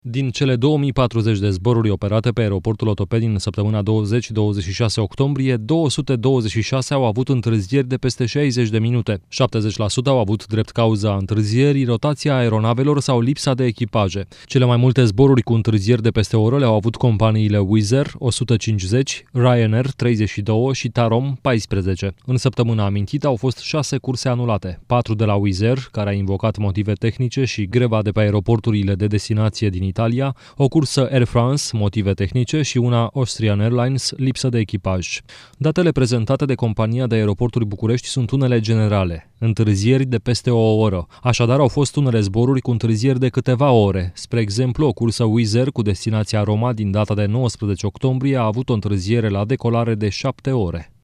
Din cele 2040 de zboruri operate pe aeroportul Otopeni în săptămâna 20-26 octombrie, 226 au avut întârzieri de peste 60 de minute. 70% au avut drept cauza întârzierii rotația aeronavelor sau lipsa de echipaje. Cele mai multe zboruri cu întârzieri de peste o oră le-au avut companiile Wizz Air 150, Ryanair 32 și Tarom 14. În săptămâna amintită au fost 6 curse anulate, 4 de la Wizz Air, care a invocat motive tehnice și greva de pe aeroporturile de destinație din Italia, o cursă Air France, motive tehnice și una Austrian Airlines, lipsă de echipaj. Datele prezentate de compania de aeroporturi București sunt unele generale, întârzieri de peste o oră. Așadar au fost unele zboruri cu întârzieri de câteva ore. Spre exemplu, o cursă Wizz Air cu destinația Roma din data de 19 octombrie a avut o întârziere la decolare de 7 ore.